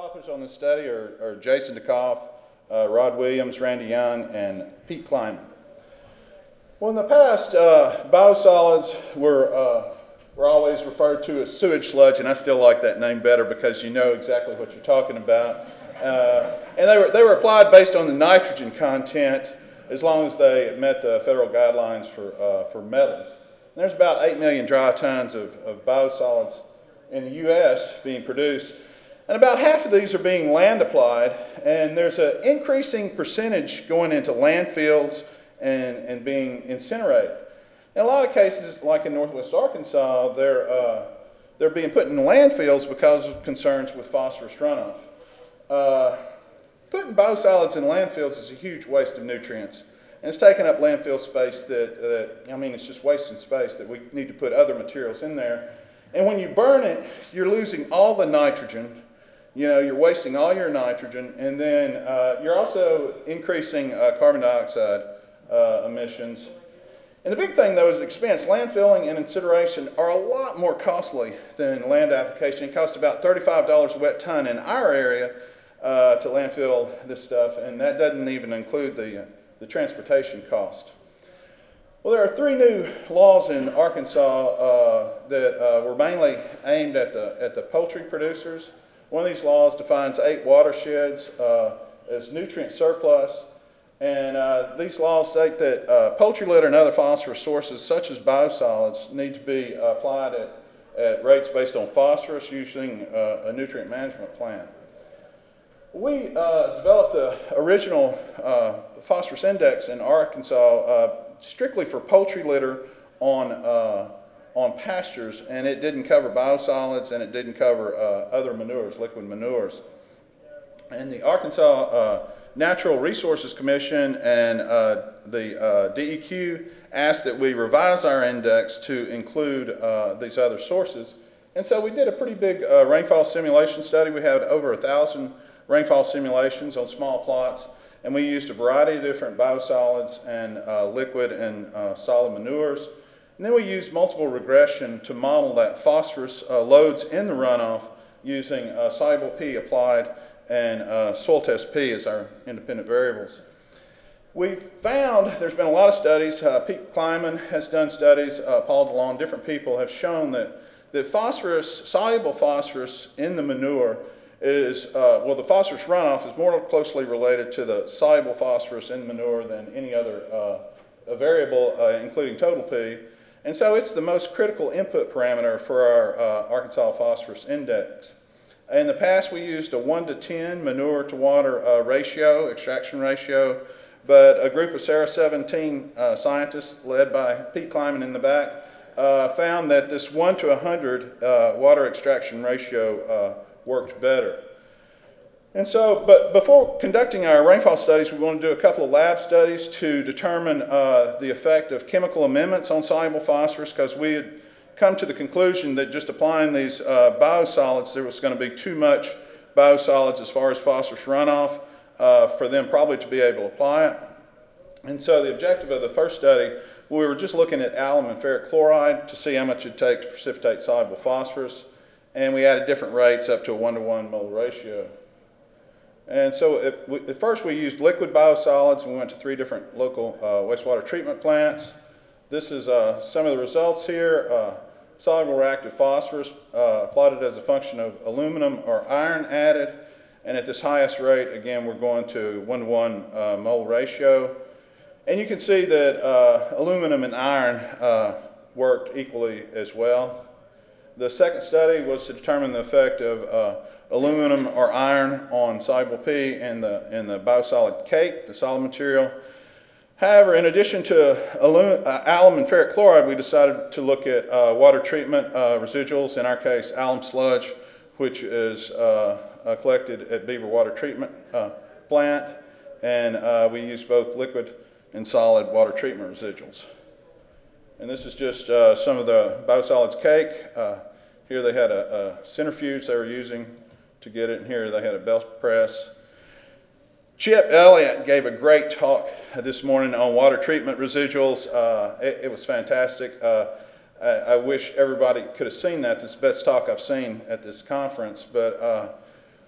authors on this study are Jason DeKoff, Rod Williams, Randy Young, and Pete Kleiman. Well, in the past, biosolids were always referred to as sewage sludge, and I still like that name better because you know exactly what you're talking about. And they were applied based on the nitrogen content as long as they met the federal guidelines for metals. And there's about 8 million dry tons of biosolids in the U.S. being produced. And about half of these are being land applied, and there's an increasing percentage going into landfills and being incinerated. In a lot of cases, like in Northwest Arkansas, they're being put in landfills because of concerns with phosphorus runoff. Putting biosolids in landfills is a huge waste of nutrients. And it's taking up landfill space it's just wasting space that we need to put other materials in there. And when you burn it, you're losing all the nitrogen. You're wasting all your nitrogen, and then you're also increasing carbon dioxide emissions. And the big thing, though, is expense. Landfilling and incineration are a lot more costly than land application. It costs about $35 a wet ton in our area to landfill this stuff, and that doesn't even include the transportation cost. Well, there are 3 new laws in Arkansas that were mainly aimed at the poultry producers. One of these laws defines 8 watersheds as nutrient surplus, and these laws state that poultry litter and other phosphorus sources such as biosolids need to be applied at rates based on phosphorus using a nutrient management plan. We developed the original phosphorus index in Arkansas strictly for poultry litter on pastures, and it didn't cover biosolids, and it didn't cover other manures, liquid manures. And the Arkansas Natural Resources Commission and the DEQ asked that we revise our index to include these other sources. And so we did a pretty big rainfall simulation study. We had over 1,000 rainfall simulations on small plots, and we used a variety of different biosolids and liquid and solid manures. And then we used multiple regression to model that phosphorus loads in the runoff using soluble P applied and soil test P as our independent variables. We've found, there's been a lot of studies, Pete Kleiman has done studies, Paul DeLong, different people have shown that phosphorus, soluble phosphorus in the manure is, the phosphorus runoff is more closely related to the soluble phosphorus in manure than any other variable, including total P. And so it's the most critical input parameter for our Arkansas phosphorus index. In the past, we used a 1:10 manure to water ratio, extraction ratio, but a group of SARA 17 scientists led by Pete Kleiman in the back found that this 1:100 water extraction ratio worked better. And so, but before conducting our rainfall studies, we want to do a couple of lab studies to determine the effect of chemical amendments on soluble phosphorus, because we had come to the conclusion that just applying these biosolids, there was going to be too much biosolids as far as phosphorus runoff for them probably to be able to apply it. And so the objective of the first study, we were just looking at alum and ferric chloride to see how much it would take to precipitate soluble phosphorus, and we added different rates up to a 1:1 molar ratio. And so at first we used liquid biosolids, and we went to 3 different local wastewater treatment plants. This is some of the results here. Soluble reactive phosphorus plotted as a function of aluminum or iron added, and at this highest rate, again, we're going to 1:1 mole ratio. And you can see that aluminum and iron worked equally as well. The second study was to determine the effect of aluminum or iron on soluble P in the biosolid cake, the solid material. However, in addition to alum and ferric chloride, we decided to look at water treatment residuals, in our case alum sludge, which is collected at Beaver Water Treatment Plant, and we used both liquid and solid water treatment residuals. And this is just some of the biosolids cake. Here they had a centrifuge they were using to get it, and here they had a belt press. Chip Elliott gave a great talk this morning on water treatment residuals. It was fantastic. I wish everybody could have seen that. It's the best talk I've seen at this conference. But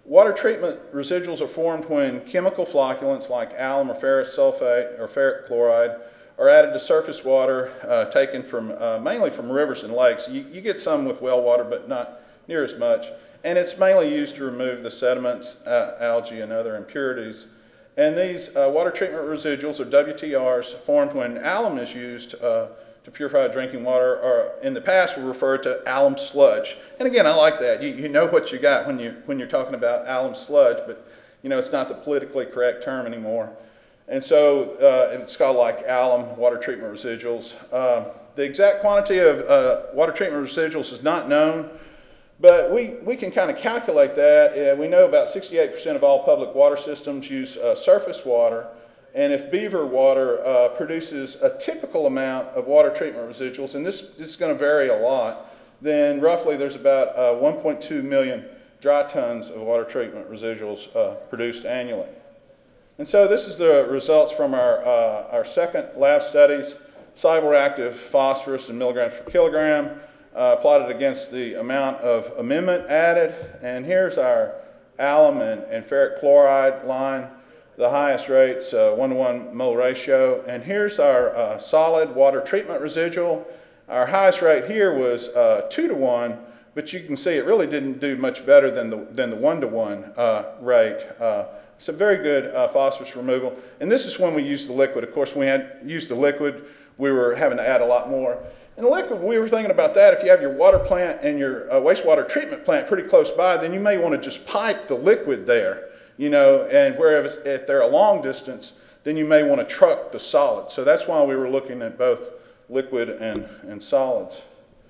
Water treatment residuals are formed when chemical flocculants like alum or ferrous sulfate or ferric chloride are added to surface water taken from mainly from rivers and lakes. You get some with well water, but not near as much. And it's mainly used to remove the sediments, algae, and other impurities. And these water treatment residuals, or WTRs, formed when alum is used to purify drinking water, or in the past were referred to alum sludge. And again, I like that. You know what you got when you're talking about alum sludge, but you know it's not the politically correct term anymore. And so it's called like alum water treatment residuals. The exact quantity of water treatment residuals is not known, but we can kind of calculate that. We know about 68% of all public water systems use surface water. And if beaver water produces a typical amount of water treatment residuals, and this is going to vary a lot, then roughly there's about 1.2 million dry tons of water treatment residuals produced annually. And so this is the results from our second lab studies, soluble reactive phosphorus in milligrams per kilogram, plotted against the amount of amendment added. And here's our alum and ferric chloride line. The highest rates, 1-to-1 mole ratio. And here's our solid water treatment residual. Our highest rate here was 2-to-1, but you can see it really didn't do much better than the 1-to-1 rate. So very good phosphorus removal. And this is when we used the liquid. Of course, when we had used the liquid, we were having to add a lot more. In the liquid, we were thinking about that. If you have your water plant and your wastewater treatment plant pretty close by, then you may want to just pipe the liquid there. You know, and whereas if they're a long distance, then you may want to truck the solid. So that's why we were looking at both liquid and solids.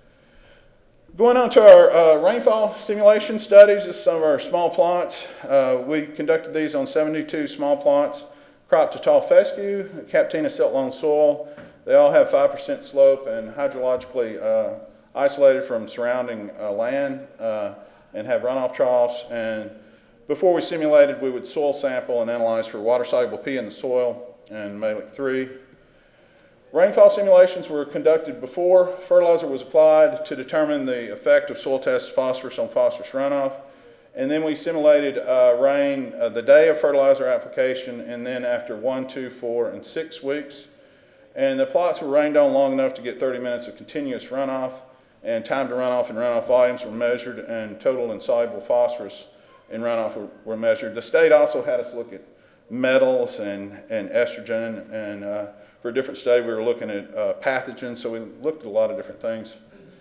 Going on to our rainfall simulation studies, this is some of our small plots. We conducted these on 72 small plots, cropped to tall fescue, Captina silt loam soil. They all have 5% slope and hydrologically isolated from surrounding land and have runoff troughs. And before we simulated, we would soil sample and analyze for water-soluble P in the soil and Mehlich-3. Rainfall simulations were conducted before fertilizer was applied to determine the effect of soil test phosphorus on phosphorus runoff. And then we simulated rain the day of fertilizer application and then after 1, 2, 4, and 6 weeks. And the plots were rained on long enough to get 30 minutes of continuous runoff, and time to runoff and runoff volumes were measured, and total insoluble phosphorus in runoff were measured. The state also had us look at metals and estrogen, and for a different study we were looking at pathogens, so we looked at a lot of different things.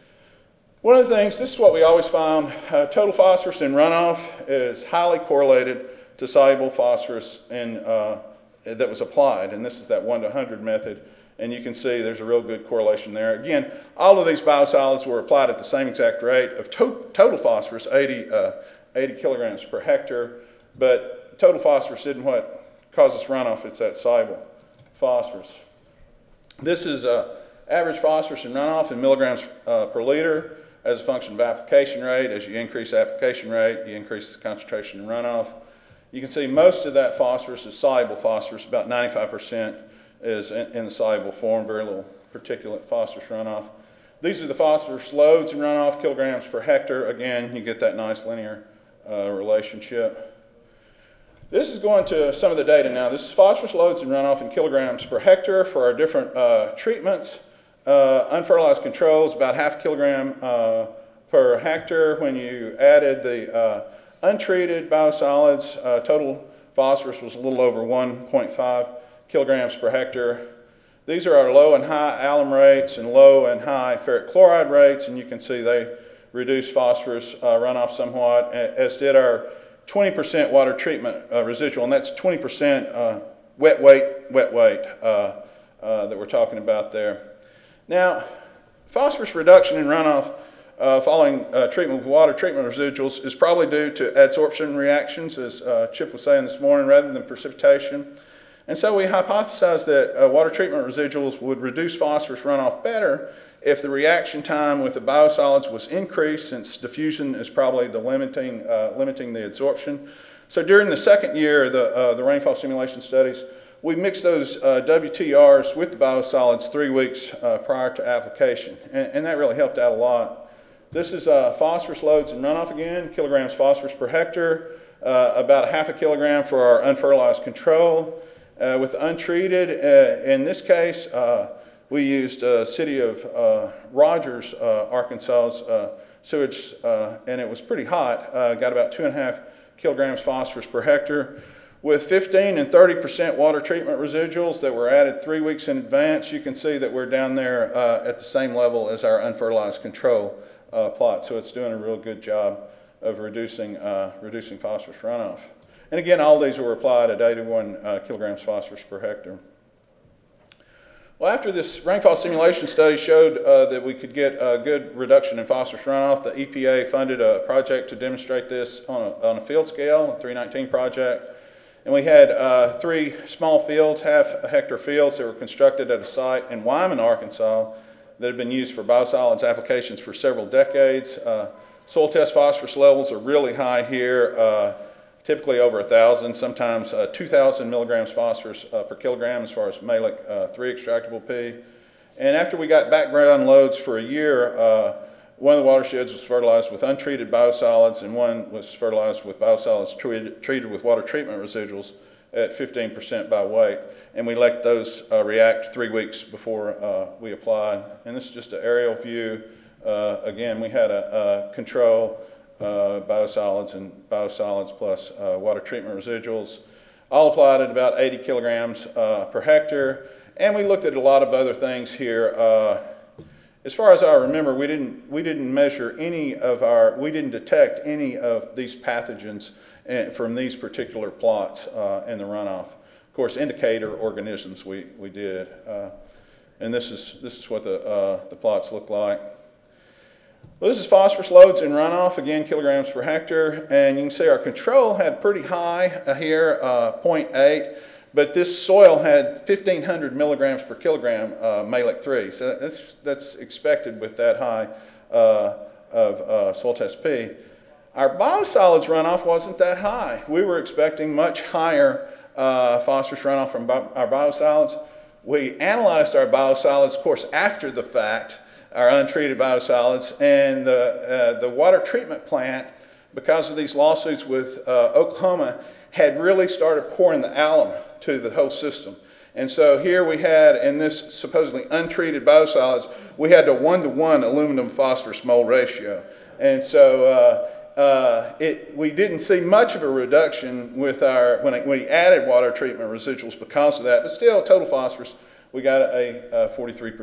One of the things, this is what we always found, total phosphorus in runoff is highly correlated to soluble phosphorus that was applied, and this is that 1 to 100 method, and you can see there's a real good correlation there. Again, all of these biosolids were applied at the same exact rate of total phosphorus, 80 kilograms per hectare, but total phosphorus isn't what causes runoff, it's that soluble phosphorus. This is average phosphorus in runoff in milligrams per liter as a function of application rate. As you increase application rate, you increase the concentration in runoff. You can see most of that phosphorus is soluble phosphorus, about 95% is in the soluble form, very little particulate phosphorus runoff. These are the phosphorus loads in runoff, kilograms per hectare. Again, you get that nice linear relationship. This is going to some of the data now. This is phosphorus loads in runoff in kilograms per hectare for our different treatments. Unfertilized controls, about half a kilogram per hectare. When you added the untreated biosolids, total phosphorus was a little over 1.5 kilograms per hectare. These are our low and high alum rates and low and high ferric chloride rates, and you can see they reduced phosphorus runoff somewhat, as did our 20% water treatment residual, and that's 20% wet weight that we're talking about there. Now, phosphorus reduction in runoff following treatment with water treatment residuals is probably due to adsorption reactions, as Chip was saying this morning, rather than precipitation. And so we hypothesized that water treatment residuals would reduce phosphorus runoff better if the reaction time with the biosolids was increased, since diffusion is probably the limiting the adsorption. So during the second year of the rainfall simulation studies, we mixed those WTRs with the biosolids 3 weeks prior to application, and that really helped out a lot. This is phosphorus loads in runoff again, kilograms phosphorus per hectare. about a half a kilogram for our unfertilized control. With untreated, in this case, we used City of Rogers, Arkansas's sewage, and it was pretty hot. Got about 2.5 kilograms phosphorus per hectare. With 15 and 30% water treatment residuals that were added 3 weeks in advance, you can see that we're down there at the same level as our unfertilized control plot. So it's doing a real good job of reducing phosphorus runoff. And again, all these were applied at 81 kilograms phosphorus per hectare. Well, after this rainfall simulation study showed that we could get a good reduction in phosphorus runoff, the EPA funded a project to demonstrate this on a field scale, a 319 project. And we had 3 small fields, half-hectare fields that were constructed at a site in Wyman, Arkansas, that had been used for biosolids applications for several decades. Soil test phosphorus levels are really high here, typically over 1,000, sometimes 2,000 milligrams phosphorus per kilogram as far as Mehlich 3 extractable P. And after we got background loads for a year, one of the watersheds was fertilized with untreated biosolids, and one was fertilized with biosolids treated with water treatment residuals at 15% by weight. And we let those react 3 weeks before we applied. And this is just an aerial view. Again, we had a control, biosolids and biosolids plus water treatment residuals, all applied at about 80 kilograms per hectare. And we looked at a lot of other things here. As far as I remember, we didn't measure we didn't detect any of these pathogens from these particular plots in the runoff. Of course, indicator organisms we did, and this is what the plots look like. Well, this is phosphorus loads in runoff, again, kilograms per hectare, and you can see our control had pretty high here, 0.8. But this soil had 1,500 milligrams per kilogram Mehlich 3, so that's expected with that high of soil test P. Our biosolids runoff wasn't that high. We were expecting much higher phosphorus runoff from our biosolids. We analyzed our biosolids, of course, after the fact, our untreated biosolids, and the water treatment plant, because of these lawsuits with Oklahoma, had really started pouring the alum to the whole system. And so here we had, in this supposedly untreated biosolids, we had a 1-to-1 aluminum phosphorus mole ratio. And so we didn't see much of a reduction with when we added water treatment residuals because of that, but still total phosphorus, we got a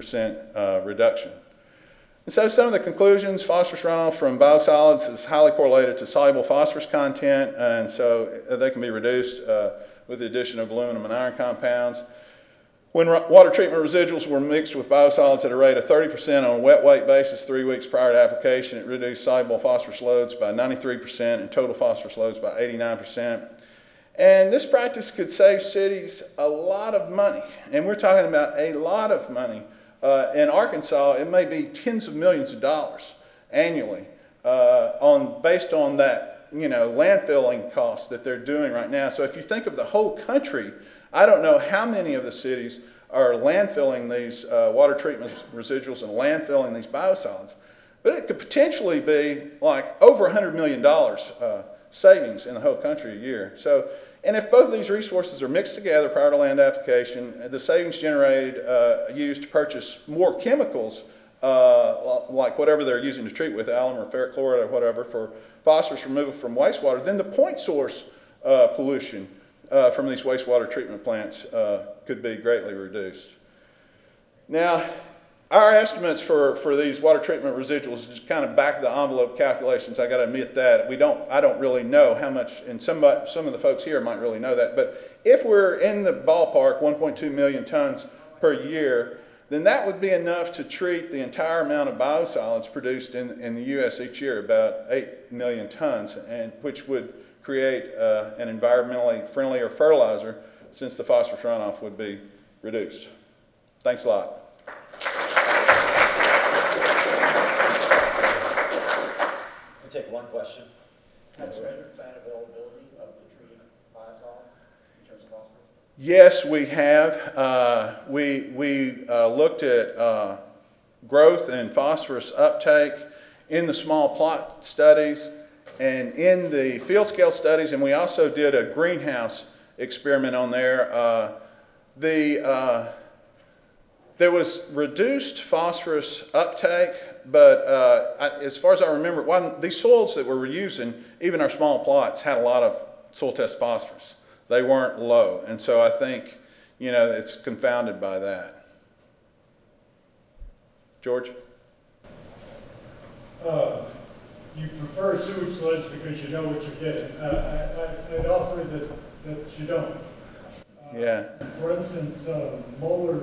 43% reduction. And so some of the conclusions: phosphorus runoff from biosolids is highly correlated to soluble phosphorus content, and so they can be reduced with the addition of aluminum and iron compounds. When water treatment residuals were mixed with biosolids at a rate of 30% on a wet weight basis 3 weeks prior to application, it reduced soluble phosphorus loads by 93% and total phosphorus loads by 89%. And this practice could save cities a lot of money, and we're talking about a lot of money. In Arkansas, it may be tens of millions of dollars annually based on that landfilling costs that they're doing right now. So if you think of the whole country, I don't know how many of the cities are landfilling these water treatment residuals and landfilling these biosolids, but it could potentially be like over $100 million savings in the whole country a year. So, and if both of these resources are mixed together prior to land application, the savings generated used to purchase more chemicals, like whatever they're using to treat with, alum or ferric chloride or whatever, for phosphorus removal from wastewater, then the point source pollution from these wastewater treatment plants could be greatly reduced. Now, our estimates for these water treatment residuals is just kind of back of the envelope calculations. I got to admit that I don't really know how much, and some of the folks here might really know that. But if we're in the ballpark, 1.2 million tons per year, then that would be enough to treat the entire amount of biosolids produced in the U.S. each year, about 8 million tons, and which would create an environmentally friendlier fertilizer, since the phosphorus runoff would be reduced. Thanks a lot. We'll take one question. Have you measured plant availability of the treated biosolids in terms of phosphorus? Yes, we have. We looked at growth and phosphorus uptake in the small plot studies. And in the field scale studies, and we also did a greenhouse experiment on there, there was reduced phosphorus uptake, but as far as I remember, these soils that we were using, even our small plots, had a lot of soil test phosphorus. They weren't low, and so I think, you know, it's confounded by that. George? You prefer sewage sludge because you know what you're getting. I'd offer that you don't. Yeah. For instance, molar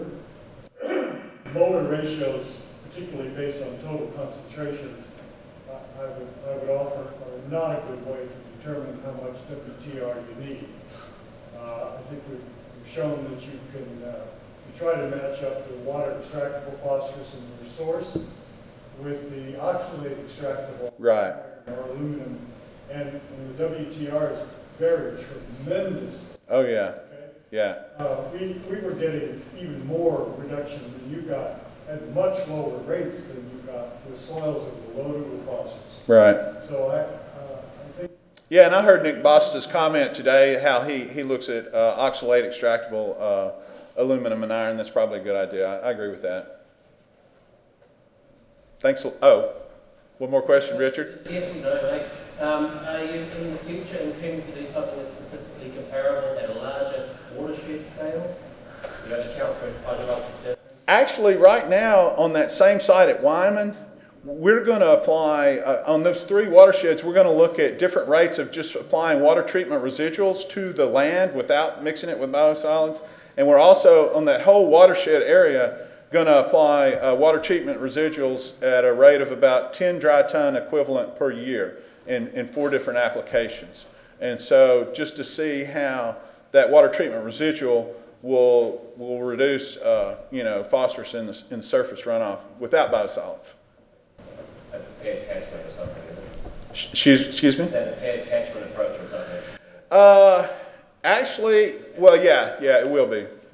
ratios, particularly based on total concentrations, I would offer are not a good way to determine how much WTR you need. I think we've shown that you can you try to match up the water extractable phosphorus in your source with the oxalate extractable Right. or aluminum, and the WTR is very tremendous. Oh, yeah. Okay? Yeah. We were getting even more reduction than you got at much lower rates than you got with soils that were loaded with phosphorus. Right. So I think. Yeah, and I heard Nick Bosta's comment today how he looks at oxalate extractable aluminum and iron. That's probably a good idea. I agree with that. Thanks. Oh, one more question, Richard? Yes and no, mate. Are you in the future intending to do something that's statistically comparable at a larger watershed scale? You're going to account for hydrologic difference? Actually, right now, on that same site at Wyman, we're going to apply, on those 3 watersheds, we're going to look at different rates of just applying water treatment residuals to the land without mixing it with biosolids. And we're also, on that whole watershed area, going to apply water treatment residuals at a rate of about 10 dry ton equivalent per year in 4 different applications. And so just to see how that water treatment residual will reduce you know, phosphorus in the surface runoff without biosolids. That's a paired catchment or something, isn't it? Excuse me? Is that a paired catchment approach or something? Actually, well, yeah, it will be.